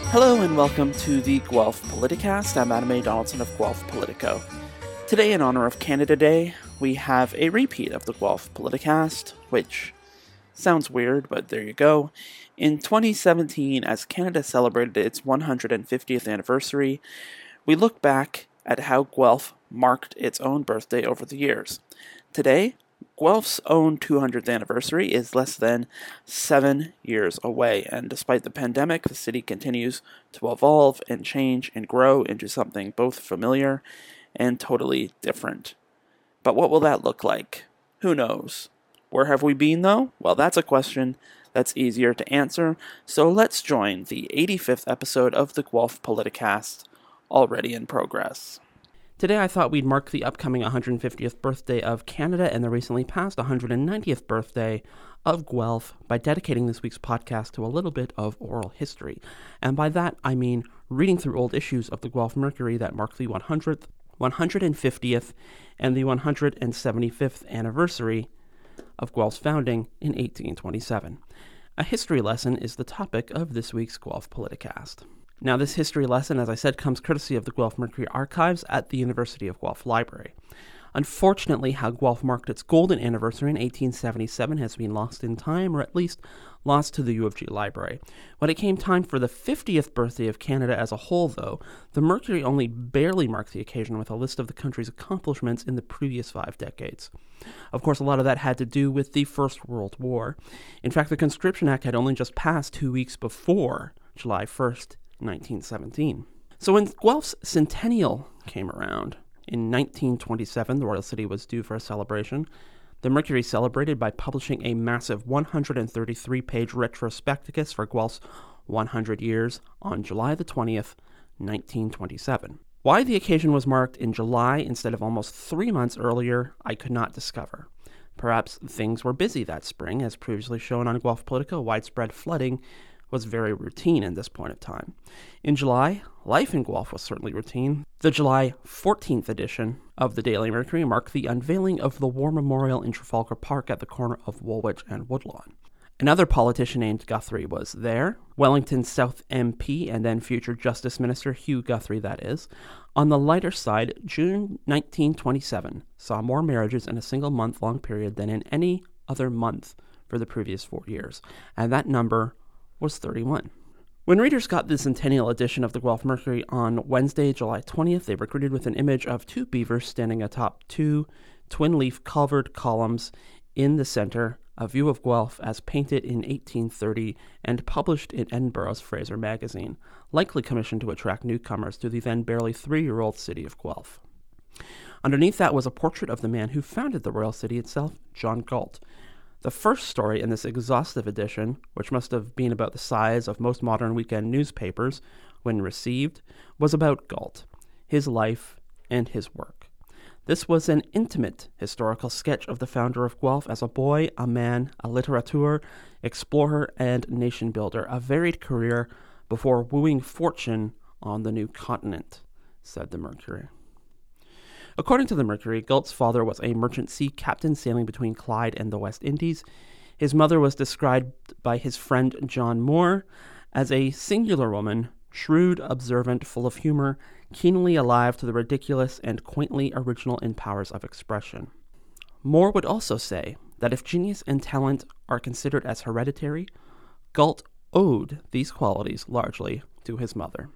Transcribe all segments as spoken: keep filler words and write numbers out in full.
Hello and welcome to the Guelph Politicast. I'm Adam A. Donaldson of Guelph Politico. Today, in honor of Canada Day, we have a repeat of the Guelph Politicast, which sounds weird, but there you go. In twenty seventeen, as Canada celebrated its one hundred fiftieth anniversary, we look back at how Guelph marked its own birthday over the years. Today, Guelph's own two hundredth anniversary is less than seven years away, and despite the pandemic, the city continues to evolve and change and grow into something both familiar and totally different. But what will that look like? Who knows? Where have we been, though? Well, that's a question that's easier to answer, so let's join the eighty-fifth episode of the Guelph Politicast, already in progress. Today I thought we'd mark the upcoming one hundred fiftieth birthday of Canada and the recently passed one hundred ninetieth birthday of Guelph by dedicating this week's podcast to a little bit of oral history. And by that I mean reading through old issues of the Guelph Mercury that mark the one hundredth, one hundred fiftieth, and the one hundred seventy-fifth anniversary of Guelph's founding in eighteen twenty-seven. A history lesson is the topic of this week's Guelph Politicast. Now, this history lesson, as I said, comes courtesy of the Guelph Mercury Archives at the University of Guelph Library. Unfortunately, how Guelph marked its golden anniversary in eighteen seventy-seven has been lost in time, or at least lost to the U of G Library. When it came time for the fiftieth birthday of Canada as a whole, though, the Mercury only barely marked the occasion with a list of the country's accomplishments in the previous five decades. Of course, a lot of that had to do with the First World War. In fact, the Conscription Act had only just passed two weeks before July first, nineteen seventeen. So when Guelph's centennial came around in nineteen twenty-seven, the Royal City was due for a celebration. The Mercury celebrated by publishing a massive one hundred thirty-three page retrospecticus for Guelph's one hundred years on July the twentieth, nineteen twenty-seven. Why the occasion was marked in July instead of almost three months earlier, I could not discover. Perhaps things were busy that spring, as previously shown on Guelph Politico. Widespread flooding was very routine at this point of time. In July, life in Guelph was certainly routine. The July fourteenth edition of the Daily Mercury marked the unveiling of the War Memorial in Trafalgar Park at the corner of Woolwich and Woodlawn. Another politician named Guthrie was there, Wellington's South M P and then future Justice Minister Hugh Guthrie, that is. On the lighter side, June nineteen twenty-seven saw more marriages in a single month-long period than in any other month for the previous four years, and that number was thirty-one. When readers got the centennial edition of the Guelph Mercury on Wednesday, July twentieth, they were greeted with an image of two beavers standing atop two twin-leaf culvered columns in the center, a view of Guelph as painted in eighteen thirty and published in Edinburgh's Fraser magazine, likely commissioned to attract newcomers to the then barely three-year-old city of Guelph. Underneath that was a portrait of the man who founded the Royal City itself, John Galt. The first story in this exhaustive edition, which must have been about the size of most modern weekend newspapers when received, was about Galt, his life, and his work. This was an intimate historical sketch of the founder of Guelph as a boy, a man, a litterateur, explorer, and nation-builder, a varied career before wooing fortune on the new continent, said the Mercury. According to the Mercury, Galt's father was a merchant sea captain sailing between Clyde and the West Indies. His mother was described by his friend John Moore as a singular woman, shrewd, observant, full of humor, keenly alive to the ridiculous, and quaintly original in powers of expression. Moore would also say that if genius and talent are considered as hereditary, Galt owed these qualities largely to his mother.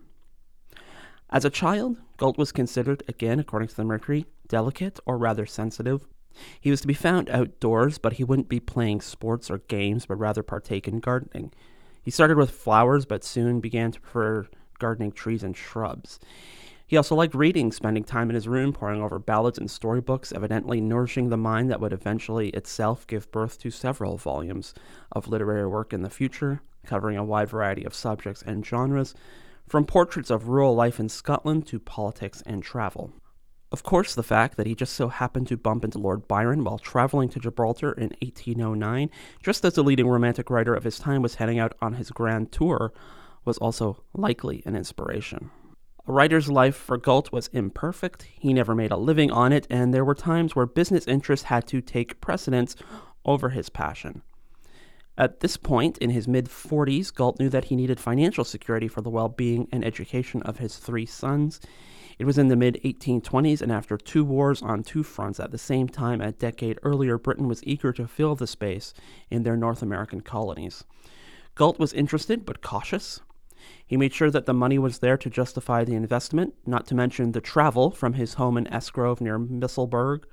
As a child, Galt was considered, again according to the Mercury, delicate or rather sensitive. He was to be found outdoors, but he wouldn't be playing sports or games, but rather partake in gardening. He started with flowers, but soon began to prefer gardening trees and shrubs. He also liked reading, spending time in his room, poring over ballads and storybooks, evidently nourishing the mind that would eventually itself give birth to several volumes of literary work in the future, covering a wide variety of subjects and genres, from portraits of rural life in Scotland to politics and travel. Of course, the fact that he just so happened to bump into Lord Byron while traveling to Gibraltar in eighteen oh nine, just as the leading romantic writer of his time was heading out on his grand tour, was also likely an inspiration. A writer's life for Galt was imperfect, he never made a living on it, and there were times where business interests had to take precedence over his passion. At this point, in his mid-forties, Galt knew that he needed financial security for the well-being and education of his three sons. It was in the mid eighteen twenties, and after two wars on two fronts at the same time a decade earlier, Britain was eager to fill the space in their North American colonies. Galt was interested, but cautious. He made sure that the money was there to justify the investment, not to mention the travel from his home in Esgrove near Misselburg.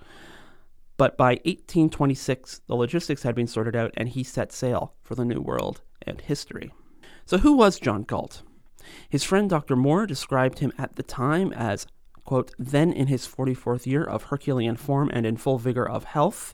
But by eighteen twenty-six, the logistics had been sorted out, and he set sail for the New World and history. So who was John Galt? His friend Doctor Moore described him at the time as, quote, then in his forty-fourth year of Herculean form and in full vigor of health.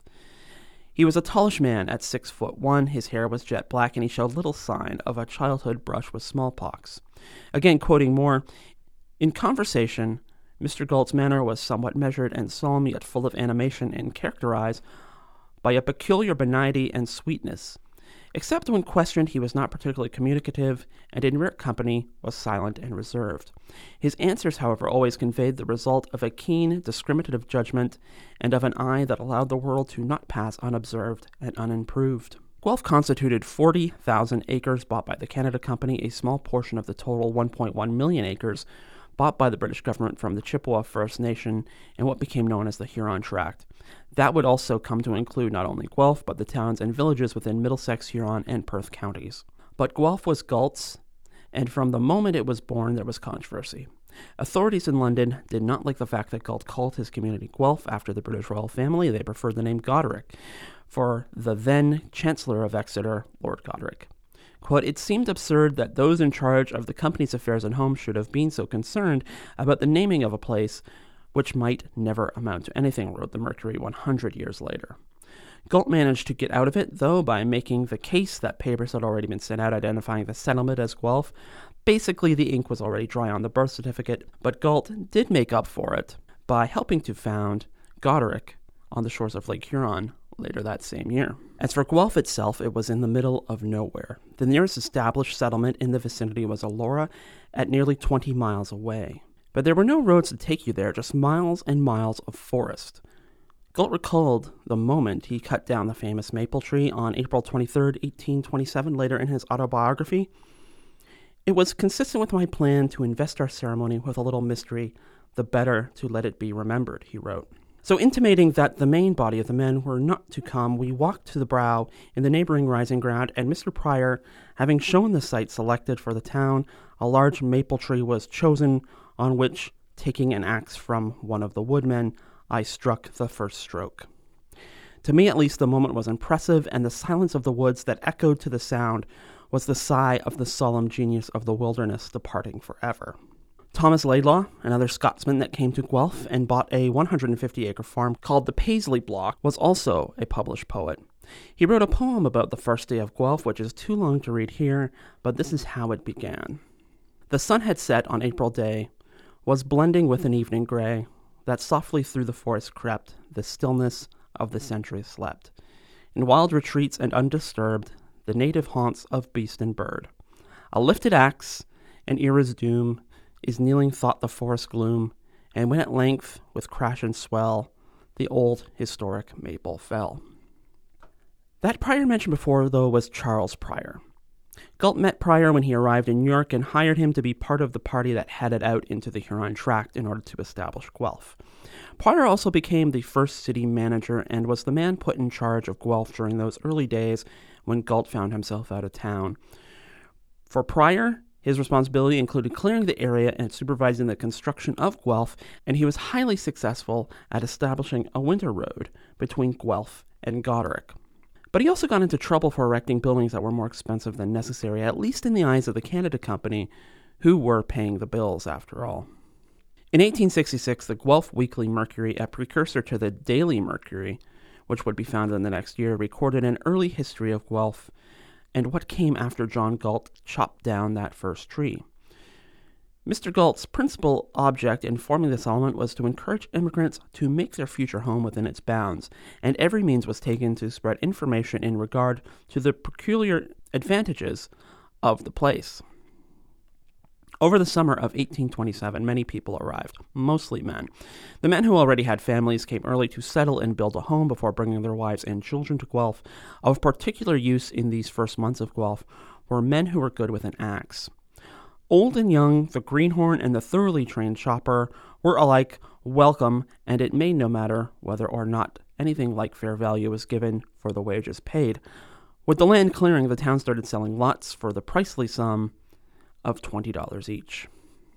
He was a tallish man at six foot one, his hair was jet black, and he showed little sign of a childhood brush with smallpox. Again, quoting Moore, in conversation, Mister Galt's manner was somewhat measured and solemn, yet full of animation, and characterized by a peculiar benignity and sweetness. Except when questioned, he was not particularly communicative, and in rare company was silent and reserved. His answers, however, always conveyed the result of a keen, discriminative judgment, and of an eye that allowed the world to not pass unobserved and unimproved. Guelph constituted forty thousand acres bought by the Canada Company, a small portion of the total one point one million acres bought by the British government from the Chippewa First Nation in what became known as the Huron Tract. That would also come to include not only Guelph, but the towns and villages within Middlesex, Huron, and Perth counties. But Guelph was Galt's, and from the moment it was born, there was controversy. Authorities in London did not like the fact that Galt called his community Guelph after the British royal family. They preferred the name Goderic for the then Chancellor of Exeter, Lord Goderic. Quote, it seemed absurd that those in charge of the company's affairs and homes should have been so concerned about the naming of a place which might never amount to anything, wrote the Mercury one hundred years later. Galt managed to get out of it, though, by making the case that papers had already been sent out identifying the settlement as Guelph. Basically, the ink was already dry on the birth certificate, but Galt did make up for it by helping to found Goderic on the shores of Lake Huron later that same year. As for Guelph itself, it was in the middle of nowhere. The nearest established settlement in the vicinity was Elora, at nearly twenty miles away. But there were no roads to take you there, just miles and miles of forest. Galt recalled the moment he cut down the famous maple tree on April twenty-third, eighteen twenty-seven, later in his autobiography. It was consistent with my plan to invest our ceremony with a little mystery, the better to let it be remembered, he wrote. So intimating that the main body of the men were not to come, we walked to the brow in the neighboring rising ground, and Mister Prior, having shown the site selected for the town, a large maple tree was chosen, on which, taking an axe from one of the woodmen, I struck the first stroke. To me, at least, the moment was impressive, and the silence of the woods that echoed to the sound was the sigh of the solemn genius of the wilderness departing forever. Thomas Laidlaw, another Scotsman that came to Guelph and bought a one hundred fifty acre farm called the Paisley Block, was also a published poet. He wrote a poem about the first day of Guelph, which is too long to read here, but this is how it began. The sun had set on April day, was blending with an evening gray, that softly through the forest crept, the stillness of the centuries slept. In wild retreats and undisturbed, the native haunts of beast and bird. A lifted axe, an era's doom, is kneeling thought the forest gloom, and when at length, with crash and swell, the old historic maple fell. That Prior mentioned before, though, was Charles Prior. Galt met Prior when he arrived in New York and hired him to be part of the party that headed out into the Huron Tract in order to establish Guelph. Prior also became the first city manager and was the man put in charge of Guelph during those early days when Galt found himself out of town. For Prior, his responsibility included clearing the area and supervising the construction of Guelph, and he was highly successful at establishing a winter road between Guelph and Goderic. But he also got into trouble for erecting buildings that were more expensive than necessary, at least in the eyes of the Canada Company, who were paying the bills after all. In eighteen sixty-six, the Guelph Weekly Mercury, a precursor to the Daily Mercury, which would be founded in the next year, recorded an early history of Guelph and what came after John Galt chopped down that first tree. Mister Galt's principal object in forming the settlement was to encourage immigrants to make their future home within its bounds, and every means was taken to spread information in regard to the peculiar advantages of the place. Over the summer of eighteen twenty-seven, many people arrived, mostly men. The men who already had families came early to settle and build a home before bringing their wives and children to Guelph. Of particular use in these first months of Guelph were men who were good with an axe. Old and young, the greenhorn and the thoroughly trained chopper were alike welcome, and it made no matter whether or not anything like fair value was given for the wages paid. With the land clearing, the town started selling lots for the pricely sum of twenty dollars each.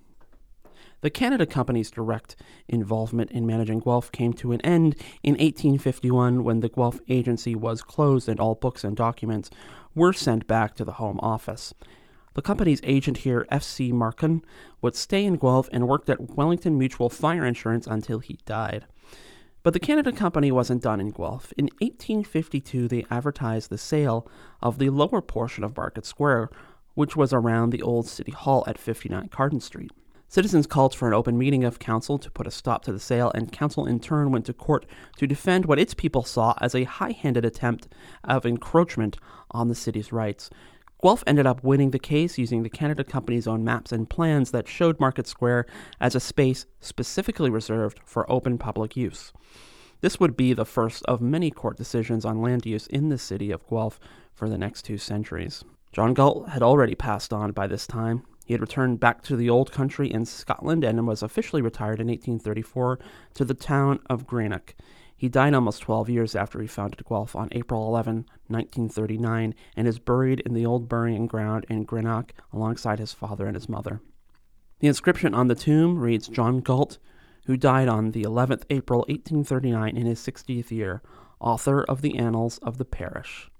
The Canada Company's direct involvement in managing Guelph came to an end in eighteen fifty-one when the Guelph Agency was closed and all books and documents were sent back to the Home Office. The company's agent here, F C Markin, would stay in Guelph and worked at Wellington Mutual Fire Insurance until he died. But the Canada Company wasn't done in Guelph. In eighteen fifty-two, they advertised the sale of the lower portion of Market Square, which was around the old City Hall at fifty-nine Carden Street. Citizens called for an open meeting of council to put a stop to the sale, and council in turn went to court to defend what its people saw as a high-handed attempt of encroachment on the city's rights. Guelph ended up winning the case using the Canada Company's own maps and plans that showed Market Square as a space specifically reserved for open public use. This would be the first of many court decisions on land use in the city of Guelph for the next two centuries. John Galt had already passed on by this time. He had returned back to the old country in Scotland and was officially retired in eighteen thirty-four to the town of Greenock. He died almost twelve years after he founded Guelph on April eleventh, nineteen thirty-nine, and is buried in the old burying ground in Greenock alongside his father and his mother. The inscription on the tomb reads, John Galt, who died on the eleventh of April, eighteen thirty-nine, in his sixtieth year, author of the Annals of the Parish.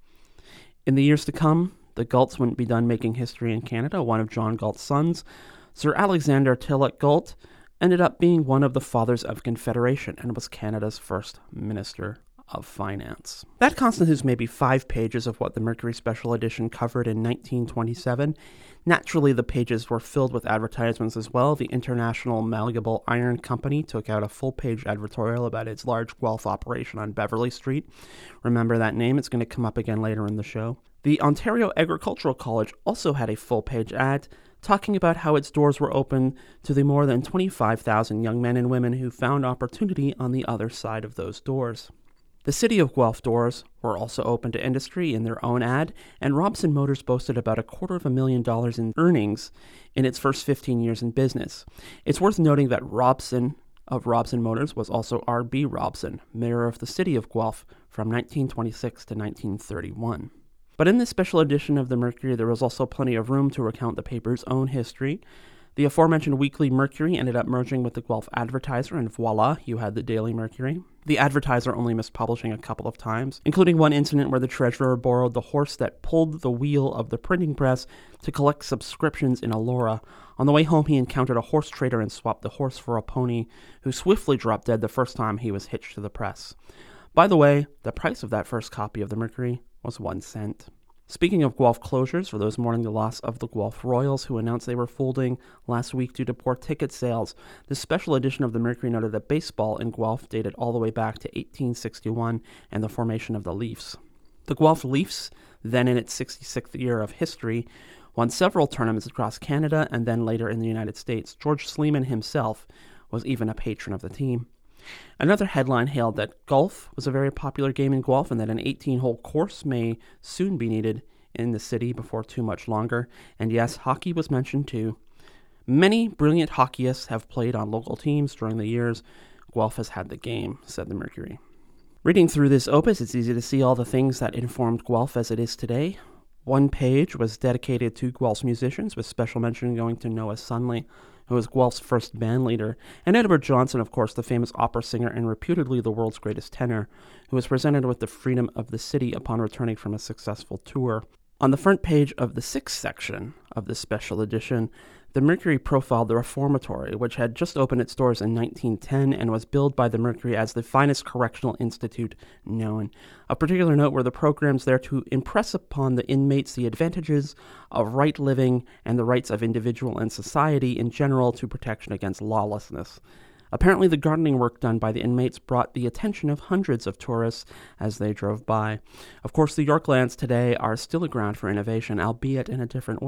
In the years to come, the Galts wouldn't be done making history in Canada. One of John Galt's sons, Sir Alexander Tilloch Galt, ended up being one of the Fathers of Confederation and was Canada's first Minister of Finance. That constitutes maybe five pages of what the Mercury Special Edition covered in nineteen twenty-seven. Naturally, the pages were filled with advertisements as well. The International Malleable Iron Company took out a full-page advertorial about its large Guelph operation on Beverly Street. Remember that name, it's going to come up again later in the show. The Ontario Agricultural College also had a full-page ad talking about how its doors were open to the more than twenty-five thousand young men and women who found opportunity on the other side of those doors. The City of Guelph doors were also open to industry in their own ad, and Robson Motors boasted about a quarter of a million dollars in earnings in its first fifteen years in business. It's worth noting that Robson of Robson Motors was also R B Robson, mayor of the City of Guelph from nineteen twenty-six to nineteen thirty-one. But in this special edition of the Mercury, there was also plenty of room to recount the paper's own history. The aforementioned Weekly Mercury ended up merging with the Guelph Advertiser, and voila, you had the Daily Mercury. The Advertiser only missed publishing a couple of times, including one incident where the treasurer borrowed the horse that pulled the wheel of the printing press to collect subscriptions in Elora. On the way home, he encountered a horse trader and swapped the horse for a pony, who swiftly dropped dead the first time he was hitched to the press. By the way, the price of that first copy of the Mercury was one cent. Speaking of Guelph closures, for those mourning the loss of the Guelph Royals, who announced they were folding last week due to poor ticket sales, this special edition of the Mercury noted that baseball in Guelph dated all the way back to eighteen sixty-one and the formation of the Leafs. The Guelph Leafs, then in its sixty-sixth year of history, won several tournaments across Canada and then later in the United States. George Sleeman himself was even a patron of the team. Another headline hailed that golf was a very popular game in Guelph and that an eighteen-hole course may soon be needed in the city before too much longer. And yes, hockey was mentioned too. Many brilliant hockeyists have played on local teams during the years Guelph has had the game, said the Mercury. Reading through this opus, it's easy to see all the things that informed Guelph as it is today. One page was dedicated to Guelph's musicians, with special mention going to Noah Sunley, who was Guelph's first band leader, and Edward Johnson, of course, the famous opera singer and reputedly the world's greatest tenor, who was presented with the freedom of the city upon returning from a successful tour. On the front page of the sixth section of this special edition, the Mercury profiled the Reformatory, which had just opened its doors in nineteen ten and was billed by the Mercury as the finest correctional institute known. Of particular note were the programs there to impress upon the inmates the advantages of right living and the rights of individual and society in general to protection against lawlessness. Apparently, the gardening work done by the inmates brought the attention of hundreds of tourists as they drove by. Of course, the Yorklands today are still a ground for innovation, albeit in a different way.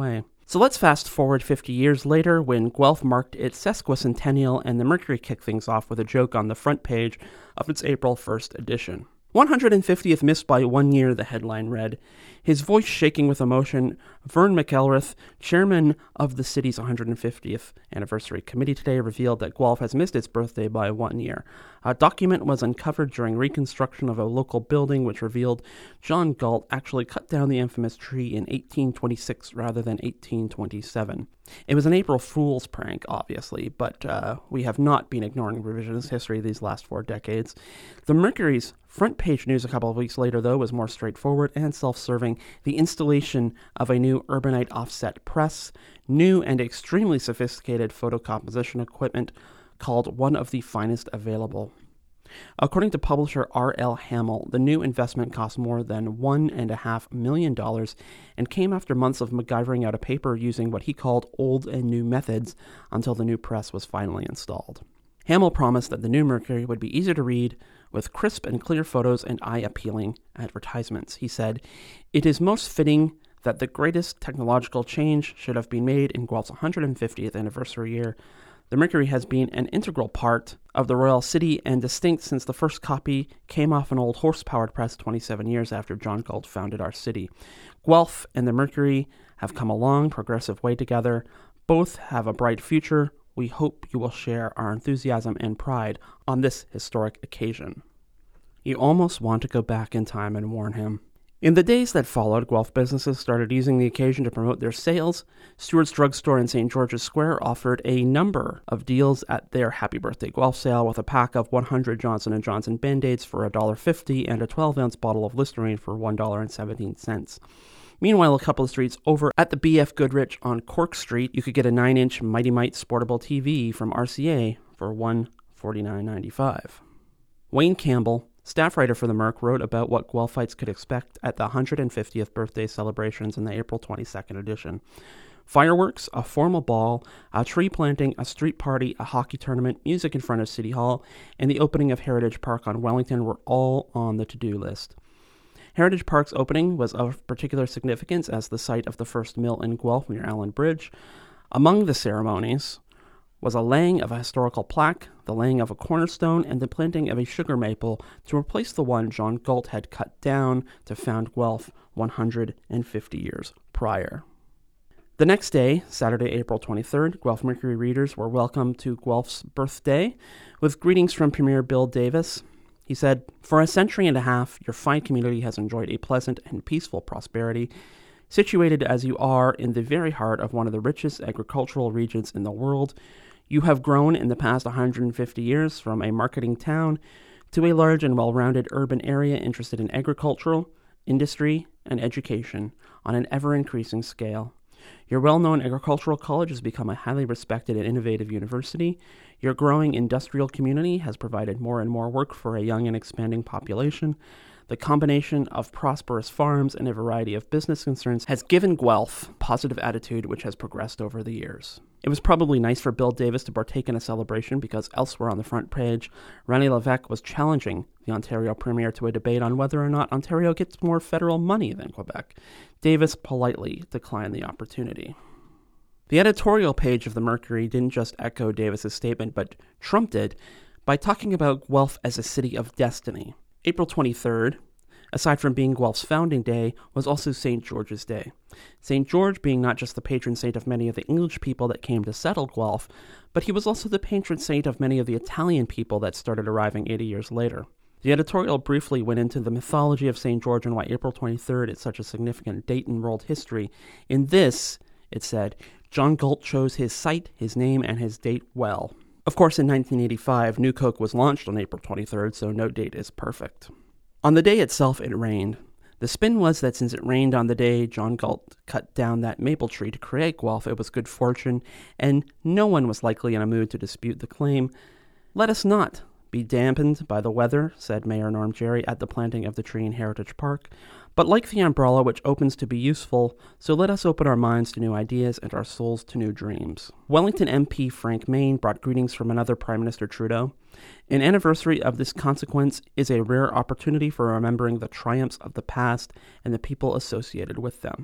So let's fast forward fifty years later when Guelph marked its sesquicentennial and the Mercury kicked things off with a joke on the front page of its April first edition. one hundred fiftieth missed by one year, the headline read. His voice shaking with emotion, Vern McElrath, chairman of the city's one hundred fiftieth anniversary committee today, revealed that Guelph has missed its birthday by one year. A document was uncovered during reconstruction of a local building which revealed John Galt actually cut down the infamous tree in eighteen twenty-six rather than eighteen twenty-seven. It was an April Fool's prank, obviously, but uh, we have not been ignoring revisionist history these last four decades. The Mercury's front page news a couple of weeks later, though, was more straightforward and self-serving. The installation of a new Urbanite offset press, new and extremely sophisticated photocomposition equipment called one of the finest available. According to publisher R L Hamill, the new investment cost more than one and a half million dollars and came after months of MacGyvering out a paper using what he called old and new methods until the new press was finally installed. Hamill promised that the new Mercury would be easy to read, with crisp and clear photos and eye-appealing advertisements. He said, "It is most fitting that the greatest technological change should have been made in Guelph's one hundred fiftieth anniversary year. The Mercury has been an integral part of the Royal City and distinct since the first copy came off an old horse-powered press twenty-seven years after John Galt founded our city. Guelph and the Mercury have come a long, progressive way together. Both have a bright future. We hope you will share our enthusiasm and pride on this historic occasion." You almost want to go back in time and warn him. In the days that followed, Guelph businesses started using the occasion to promote their sales. Stewart's Drugstore in Saint George's Square offered a number of deals at their Happy Birthday Guelph sale, with a pack of one hundred Johnson and Johnson Band-Aids for one dollar fifty and a twelve-ounce bottle of Listerine for one dollar seventeen. Meanwhile, a couple of streets over at the B F Goodrich on Cork Street, you could get a nine-inch Mighty Mite Sportable T V from R C A for one dollar forty-nine ninety-five. Wayne Campbell, staff writer for the Merc, wrote about what Guelphites could expect at the one hundred fiftieth birthday celebrations in the April twenty-second edition. Fireworks, a formal ball, a tree planting, a street party, a hockey tournament, music in front of City Hall, and the opening of Heritage Park on Wellington were all on the to-do list. Heritage Park's opening was of particular significance as the site of the first mill in Guelph near Allen Bridge. Among the ceremonies was a laying of a historical plaque, the laying of a cornerstone, and the planting of a sugar maple to replace the one John Galt had cut down to found Guelph one hundred fifty years prior. The next day, Saturday, April twenty-third, Guelph Mercury readers were welcomed to Guelph's birthday with greetings from Premier Bill Davis. He said, "For a century and a half, your fine community has enjoyed a pleasant and peaceful prosperity. Situated as you are in the very heart of one of the richest agricultural regions in the world, you have grown in the past one hundred fifty years from a marketing town to a large and well-rounded urban area interested in agricultural, industry, and education on an ever-increasing scale. Your well-known agricultural college has become a highly respected and innovative university. Your growing industrial community has provided more and more work for a young and expanding population. The combination of prosperous farms and a variety of business concerns has given Guelph a positive attitude which has progressed over the years." It was probably nice for Bill Davis to partake in a celebration because elsewhere on the front page, René Lévesque was challenging the Ontario Premier to a debate on whether or not Ontario gets more federal money than Quebec. Davis politely declined the opportunity. The editorial page of the Mercury didn't just echo Davis's statement, but trumped it by talking about Guelph as a city of destiny. April twenty-third, aside from being Guelph's founding day, was also Saint George's Day. Saint George being not just the patron saint of many of the English people that came to settle Guelph, but he was also the patron saint of many of the Italian people that started arriving eighty years later. The editorial briefly went into the mythology of Saint George and why April twenty-third is such a significant date in world history. In this, it said, John Galt chose his site, his name, and his date well. Of course, in nineteen eighty-five, New Coke was launched on April twenty-third, so no date is perfect. On the day itself, it rained. The spin was that since it rained on the day John Galt cut down that maple tree to create Guelph, it was good fortune, and no one was likely in a mood to dispute the claim. "Let us not be dampened by the weather," said Mayor Norm Jerry at the planting of the tree in Heritage Park. "But like the umbrella which opens to be useful, so let us open our minds to new ideas and our souls to new dreams." Wellington M P Frank Main brought greetings from another Prime Minister Trudeau. "An anniversary of this consequence is a rare opportunity for remembering the triumphs of the past and the people associated with them.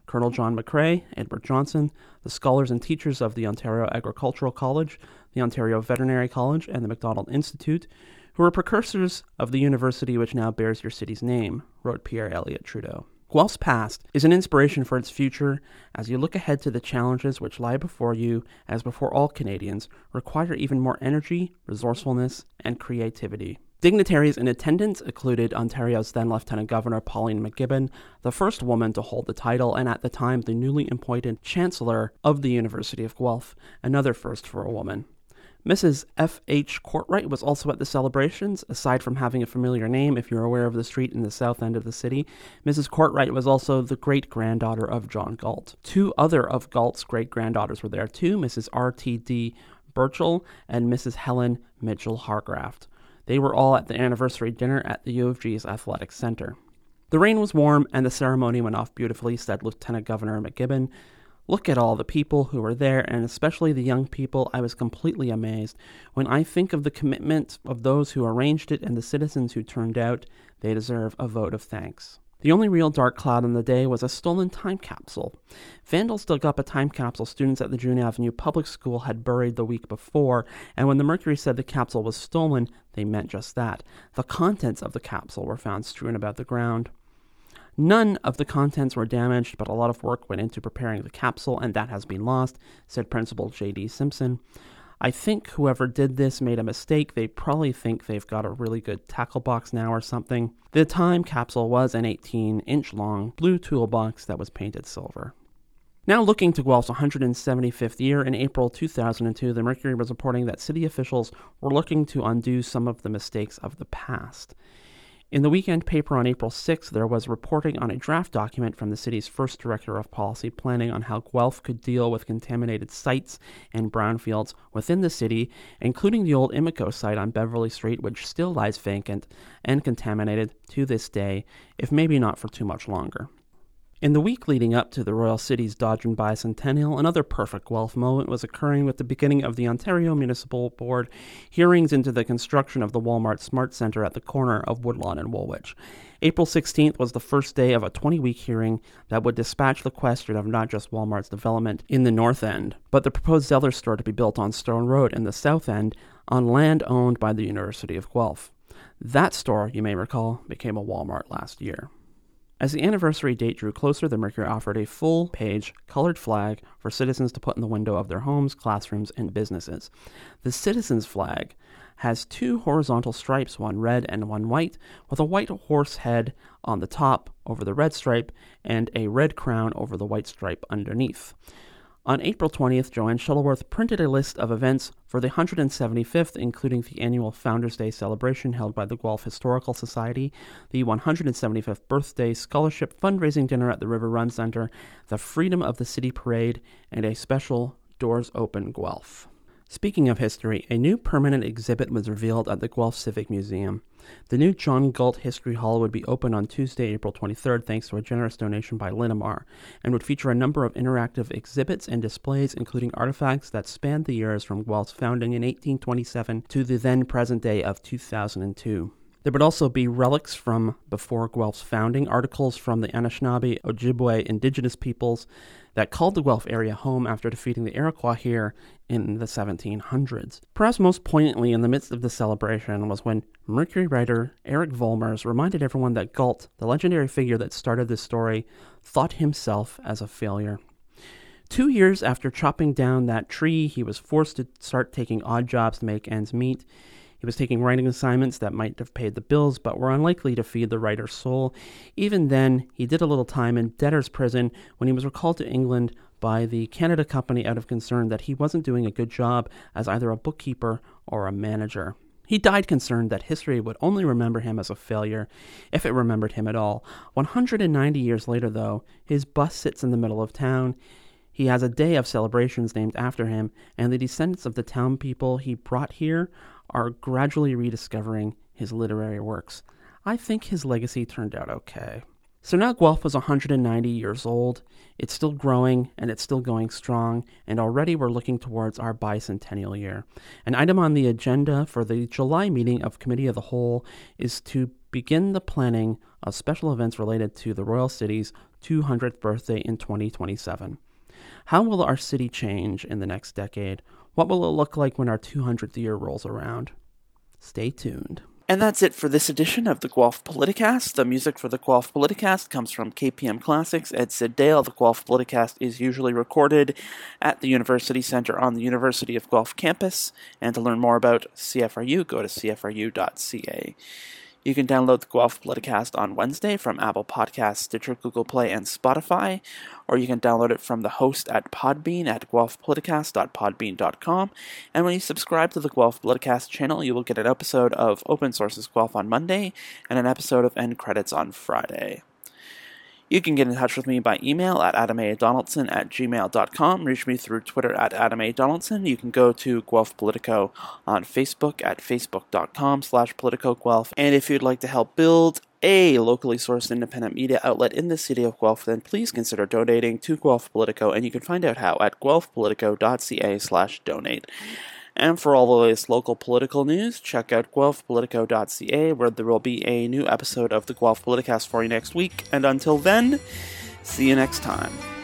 Colonel John McCrae, Edward Johnson, the scholars and teachers of the Ontario Agricultural College, the Ontario Veterinary College, and the Macdonald Institute, who were precursors of the university which now bears your city's name, wrote Pierre Elliott Trudeau. Guelph's past is an inspiration for its future as you look ahead to the challenges which lie before you, as before all Canadians, require even more energy, resourcefulness, and creativity. Dignitaries in attendance included Ontario's then Lieutenant Governor Pauline McGibbon, the first woman to hold the title and at the time the newly appointed Chancellor of the University of Guelph, another first for a woman. Missus F H Courtright was also at the celebrations. Aside from having a familiar name, if you're aware of the street in the south end of the city, Missus Courtright was also the great-granddaughter of John Galt. Two other of Galt's great-granddaughters were there too, Missus R T D Burchell and Missus Helen Mitchell-Hargraft. They were all at the anniversary dinner at the U of G's Athletic Center. The rain was warm and the ceremony went off beautifully, said Lieutenant Governor McGibbon. Look at all the people who were there, and especially the young people. I was completely amazed. When I think of the commitment of those who arranged it and the citizens who turned out, they deserve a vote of thanks. The only real dark cloud on the day was a stolen time capsule. Vandals dug up a time capsule students at the June Avenue Public School had buried the week before, and when the Mercury said the capsule was stolen, they meant just that. The contents of the capsule were found strewn about the ground. None of the contents were damaged, but a lot of work went into preparing the capsule, and that has been lost, said Principal J D Simpson. I think whoever did this made a mistake. They probably think they've got a really good tackle box now or something. The time capsule was an eighteen-inch long blue toolbox that was painted silver. Now looking to Guelph's one hundred seventy-fifth year, in April two thousand two, the Mercury was reporting that city officials were looking to undo some of the mistakes of the past. In the weekend paper on April sixth, there was reporting on a draft document from the city's first director of policy planning on how Guelph could deal with contaminated sites and brownfields within the city, including the old Imico site on Beverly Street, which still lies vacant and contaminated to this day, if maybe not for too much longer. In the week leading up to the Royal City's Dodgin Bicentennial, another perfect Guelph moment was occurring with the beginning of the Ontario Municipal Board hearings into the construction of the Walmart Smart Centre at the corner of Woodlawn and Woolwich. April sixteenth was the first day of a twenty-week hearing that would dispatch the question of not just Walmart's development in the north end, but the proposed Zeller store to be built on Stone Road in the south end on land owned by the University of Guelph. That store, you may recall, became a Walmart last year. As the anniversary date drew closer, the Mercury offered a full-page colored flag for citizens to put in the window of their homes, classrooms, and businesses. The citizens' flag has two horizontal stripes, one red and one white, with a white horse head on the top over the red stripe and a red crown over the white stripe underneath. On April twentieth, Joanne Shuttleworth printed a list of events for the one hundred seventy-fifth, including the annual Founders' Day celebration held by the Guelph Historical Society, the one hundred seventy-fifth Birthday Scholarship Fundraising Dinner at the River Run Center, the Freedom of the City Parade, and a special Doors Open Guelph. Speaking of history, a new permanent exhibit was revealed at the Guelph Civic Museum. The new John Galt History Hall would be open on Tuesday, April twenty-third, thanks to a generous donation by Linamar, and would feature a number of interactive exhibits and displays, including artifacts that spanned the years from Guelph's founding in eighteen twenty-seven to the then-present day of two thousand two. There would also be relics from before Guelph's founding, articles from the Anishinaabe Ojibwe indigenous peoples that called the Guelph area home after defeating the Iroquois here in the seventeen hundreds. Perhaps most poignantly in the midst of the celebration was when Mercury writer Eric Volmers reminded everyone that Galt, the legendary figure that started this story, thought himself as a failure. Two years after chopping down that tree, he was forced to start taking odd jobs to make ends meet. He was taking writing assignments that might have paid the bills, but were unlikely to feed the writer's soul. Even then, he did a little time in debtor's prison when he was recalled to England by the Canada Company out of concern that he wasn't doing a good job as either a bookkeeper or a manager. He died concerned that history would only remember him as a failure, if it remembered him at all. one hundred ninety years later, though, his bust sits in the middle of town. He has a day of celebrations named after him, and the descendants of the town people he brought here are gradually rediscovering his literary works. I think his legacy turned out okay. So now Guelph was one hundred ninety years old. It's still growing, and it's still going strong, and already we're looking towards our bicentennial year. An item on the agenda for the July meeting of Committee of the Whole is to begin the planning of special events related to the Royal City's two hundredth birthday in twenty twenty-seven. How will our city change in the next decade? What will it look like when our two hundredth year rolls around? Stay tuned. And that's it for this edition of the Guelph Politicast. The music for the Guelph Politicast comes from K P M Classics at Sid Dale. The Guelph Politicast is usually recorded at the University Center on the University of Guelph campus. And to learn more about C F R U, go to c f r u dot c a. You can download the Guelph Politicast on Wednesday from Apple Podcasts, Stitcher, Google Play, and Spotify, or you can download it from the host at Podbean at guelph politicast dot podbean dot com. And when you subscribe to the Guelph Politicast channel, you will get an episode of Open Sources Guelph on Monday and an episode of End Credits on Friday. You can get in touch with me by email at adamadonaldson at gmail dot com. Reach me through Twitter at adamadonaldson. You can go to Guelph Politico on Facebook at facebook dot com slash politicoguelph. And if you'd like to help build a locally sourced independent media outlet in the city of Guelph, then please consider donating to Guelph Politico, and you can find out how at guelph politico dot c a slash donate. And for all the latest local political news, check out guelph politico dot c a, where there will be a new episode of the Guelph Politicast for you next week. And until then, see you next time.